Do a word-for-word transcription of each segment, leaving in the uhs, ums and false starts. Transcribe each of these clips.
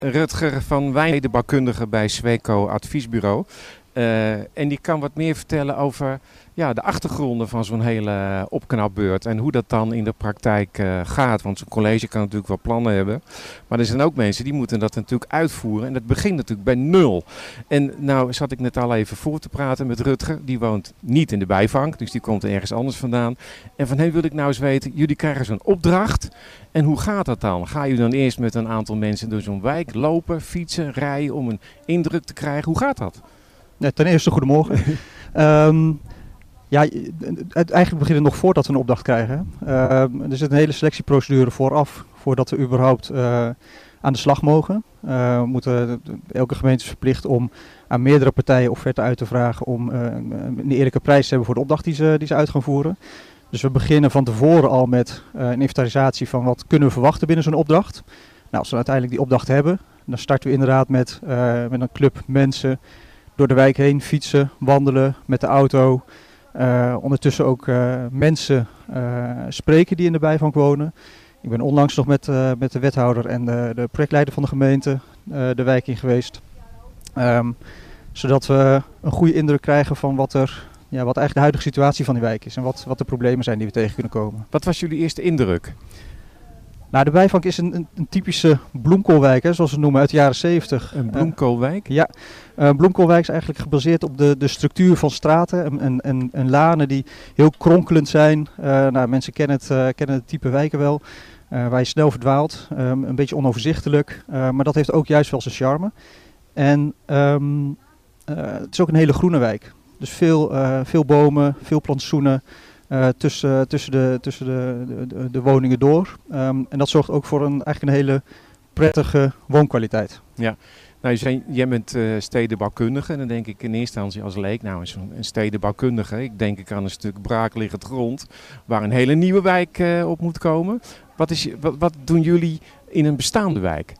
Rutger van Wijn, stedenbouwkundige bij Sweco Adviesbureau. Uh, en die kan wat meer vertellen over ja, de achtergronden van zo'n hele opknapbeurt en hoe dat dan in de praktijk uh, gaat. Want zo'n college kan natuurlijk wel plannen hebben, maar er zijn ook mensen die moeten dat natuurlijk uitvoeren en dat begint natuurlijk bij nul. En nou zat ik net al even voor te praten met Rutger, die woont niet in de bijvang, dus die komt ergens anders vandaan. En van hem wil ik nou eens weten, jullie krijgen zo'n opdracht en hoe gaat dat dan? Ga je dan eerst met een aantal mensen door zo'n wijk lopen, fietsen, rijden om een indruk te krijgen? Hoe gaat dat? Ja, ten eerste goedemorgen. um, ja, het, eigenlijk begint het nog voordat we een opdracht krijgen. Uh, er zit een hele selectieprocedure vooraf, voordat we überhaupt uh, aan de slag mogen. Uh, we moeten, elke gemeente is verplicht om aan meerdere partijen offerte uit te vragen om uh, een eerlijke prijs te hebben voor de opdracht die ze, die ze uit gaan voeren. Dus we beginnen van tevoren al met uh, een inventarisatie van wat kunnen we verwachten binnen zo'n opdracht. Nou, als we uiteindelijk die opdracht hebben, dan starten we inderdaad met, uh, met een club mensen door de wijk heen fietsen, wandelen met de auto. Uh, ondertussen ook uh, mensen uh, spreken die in de bijvang wonen. Ik ben onlangs nog met, uh, met de wethouder en de, de projectleider van de gemeente uh, de wijk in geweest. Um, zodat we een goede indruk krijgen van wat, er, ja, wat eigenlijk de huidige situatie van die wijk is. En wat, wat de problemen zijn die we tegen kunnen komen. Wat was jullie eerste indruk? Nou, de bijvang is een, een, een typische bloemkoolwijk, hè, zoals we het noemen, uit de jaren zeventig. Een bloemkoolwijk? Uh, ja, uh, bloemkoolwijk is eigenlijk gebaseerd op de, de structuur van straten en, en, en, en lanen die heel kronkelend zijn. Uh, nou, mensen kennen het, uh, kennen het type wijken wel, uh, waar je snel verdwaalt, um, een beetje onoverzichtelijk, uh, maar dat heeft ook juist wel zijn charme. En um, uh, het is ook een hele groene wijk, dus veel, uh, veel bomen, veel plantsoenen. Uh, tussen, tussen, de, tussen de, de, de woningen door. Um, en dat zorgt ook voor een, eigenlijk een hele prettige woonkwaliteit. Ja, nou, jij, jij bent uh, stedenbouwkundige en dan denk ik in eerste instantie als leek, nou zo'n een stedenbouwkundige, ik denk ik aan een stuk braakliggend grond waar een hele nieuwe wijk uh, op moet komen. Wat, is, wat, wat doen jullie in een bestaande wijk?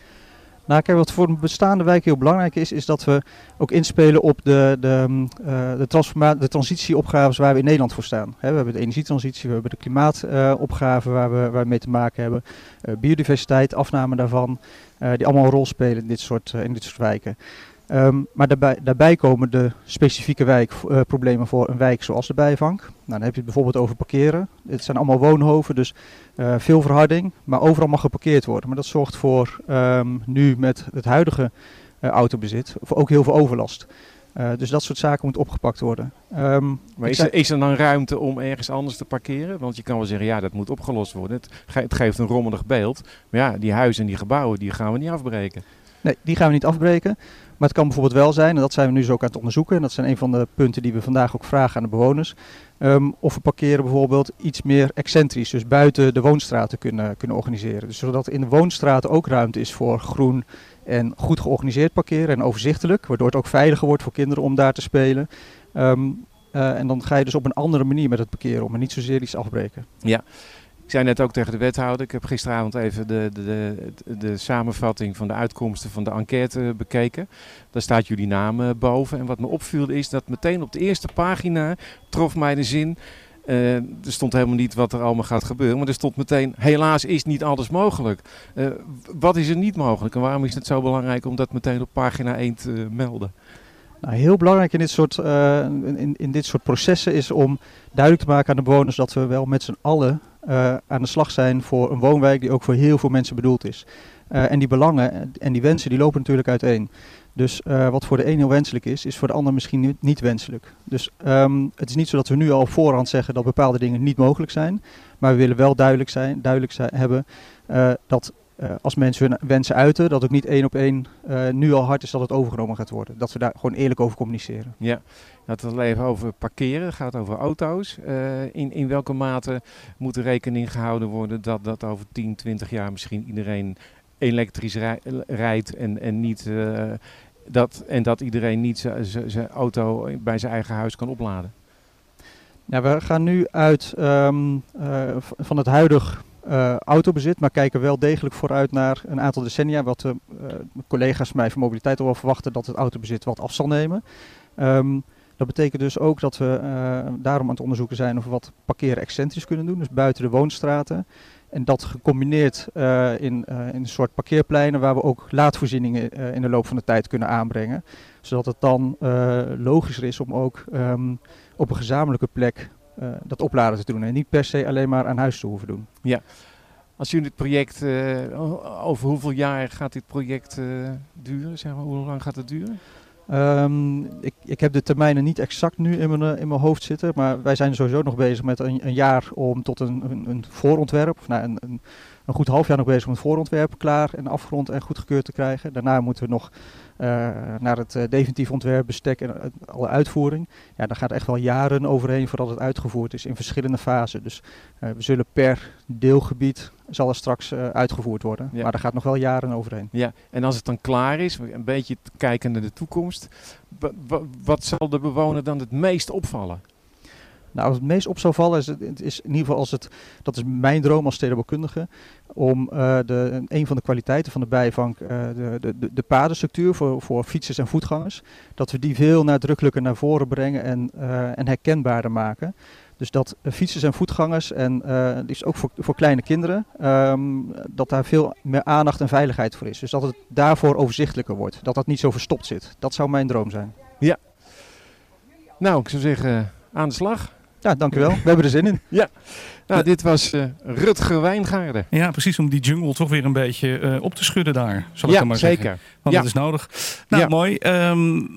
Nou, kijk, wat voor een bestaande wijk heel belangrijk is, is dat we ook inspelen op de, de, uh, de, transforma- de transitieopgaves waar we in Nederland voor staan. He, we hebben de energietransitie, we hebben de klimaatopgaven uh, waar, we, waar we mee te maken hebben. Uh, biodiversiteit, afname daarvan, uh, die allemaal een rol spelen in dit soort, uh, in dit soort wijken. Um, maar daarbij, daarbij komen de specifieke wijkproblemen uh, voor een wijk zoals de bijvang. Nou, dan heb je het bijvoorbeeld over parkeren. Het zijn allemaal woonhoven, dus uh, veel verharding, maar overal mag geparkeerd worden. Maar dat zorgt voor um, nu met het huidige uh, autobezit voor ook heel veel overlast. Uh, dus dat soort zaken moet opgepakt worden. Um, maar is er, is er dan ruimte om ergens anders te parkeren? Want je kan wel zeggen, ja, dat moet opgelost worden. Het, ge- het geeft een rommelig beeld. Maar ja, die huizen en die gebouwen, die gaan we niet afbreken. Nee, die gaan we niet afbreken. Maar het kan bijvoorbeeld wel zijn, en dat zijn we nu dus ook aan het onderzoeken. En dat zijn een van de punten die we vandaag ook vragen aan de bewoners. Um, of we parkeren bijvoorbeeld iets meer excentrisch, dus buiten de woonstraten kunnen, kunnen organiseren. Dus zodat in de woonstraten ook ruimte is voor groen en goed georganiseerd parkeren en overzichtelijk. Waardoor het ook veiliger wordt voor kinderen om daar te spelen. Um, uh, en dan ga je dus op een andere manier met het parkeren om en niet zozeer iets afbreken. Ja. Ik zei net ook tegen de wethouder, ik heb gisteravond even de, de, de, de samenvatting van de uitkomsten van de enquête bekeken. Daar staat jullie naam boven. En wat me opviel is dat meteen op de eerste pagina trof mij de zin. Uh, er stond helemaal niet wat er allemaal gaat gebeuren, maar er stond meteen, helaas is niet alles mogelijk. Uh, wat is er niet mogelijk en waarom is het zo belangrijk om dat meteen op pagina één te melden? Nou, heel belangrijk in dit, soort, uh, in, in dit soort processen is om duidelijk te maken aan de bewoners dat we wel met z'n allen uh, aan de slag zijn voor een woonwijk die ook voor heel veel mensen bedoeld is. Uh, en die belangen en die wensen die lopen natuurlijk uiteen. Dus uh, wat voor de een heel wenselijk is, is voor de ander misschien niet, niet wenselijk. Dus um, het is niet zo dat we nu al op voorhand zeggen dat bepaalde dingen niet mogelijk zijn. Maar we willen wel duidelijk, zijn, duidelijk zijn, hebben uh, dat uh, als mensen hun wensen uiten, dat ook niet één op één uh, nu al hard is dat het overgenomen gaat worden. Dat we daar gewoon eerlijk over communiceren. Ja, het gaat even over parkeren, het gaat over auto's. Uh, in, in welke mate moet er rekening gehouden worden dat, dat over tien, twintig jaar misschien iedereen elektrisch rij, rijdt en, en, niet, uh, dat, en dat iedereen niet zijn auto bij zijn eigen huis kan opladen? Ja, we gaan nu uit um, uh, van het huidig uh, autobezit, maar kijken wel degelijk vooruit naar een aantal decennia. Wat de uh, collega's van mij van mobiliteit al wel verwachten dat het autobezit wat af zal nemen. Um, dat betekent dus ook dat we uh, daarom aan het onderzoeken zijn of we wat parkeren excentrisch kunnen doen, dus buiten de woonstraten. En dat gecombineerd uh, in, uh, in een soort parkeerpleinen waar we ook laadvoorzieningen uh, in de loop van de tijd kunnen aanbrengen. Zodat het dan uh, logischer is om ook um, op een gezamenlijke plek uh, dat opladen te doen. En niet per se alleen maar aan huis te hoeven doen. Ja. Als jullie dit project, uh, over hoeveel jaar gaat dit project uh, duren? Zeg maar, hoe lang gaat het duren? Um, ik, ik heb de termijnen niet exact nu in mijn, in mijn hoofd zitten, maar wij zijn sowieso nog bezig met een, een jaar om tot een, een, een voorontwerp, of nou, een, een, een goed half jaar nog bezig om het voorontwerp klaar en afgerond en goedgekeurd te krijgen. Daarna moeten we nog uh, naar het uh, definitief ontwerp, bestek en uh, alle uitvoering. Ja, daar gaat echt wel jaren overheen voordat het uitgevoerd is in verschillende fasen. Dus uh, we zullen per deelgebied zal er straks uh, uitgevoerd worden. Ja. Maar daar gaat nog wel jaren overheen. Ja, en als het dan klaar is, een beetje kijken naar de toekomst, b- b- wat zal de bewoner dan het meest opvallen? Nou, wat het meest op zou vallen is, het is in ieder geval als het, dat is mijn droom als stedenbouwkundige, om uh, de, een van de kwaliteiten van de bijvank, uh, de, de, de padenstructuur voor, voor fietsers en voetgangers, dat we die veel nadrukkelijker naar voren brengen en, uh, en herkenbaarder maken. Dus dat uh, fietsers en voetgangers, en uh, die is ook voor, voor kleine kinderen, um, dat daar veel meer aandacht en veiligheid voor is. Dus dat het daarvoor overzichtelijker wordt, dat dat niet zo verstopt zit. Dat zou mijn droom zijn. Ja. Nou, ik zou zeggen, aan de slag. Ja, dank u wel. We hebben er zin in. Ja. Nou, dit was uh, Rutger Wijngaarden. Ja, precies, om die jungle toch weer een beetje uh, op te schudden daar, zal ik ja, dan maar zeker. zeggen. Want ja. dat is nodig. Nou, ja. mooi. Um,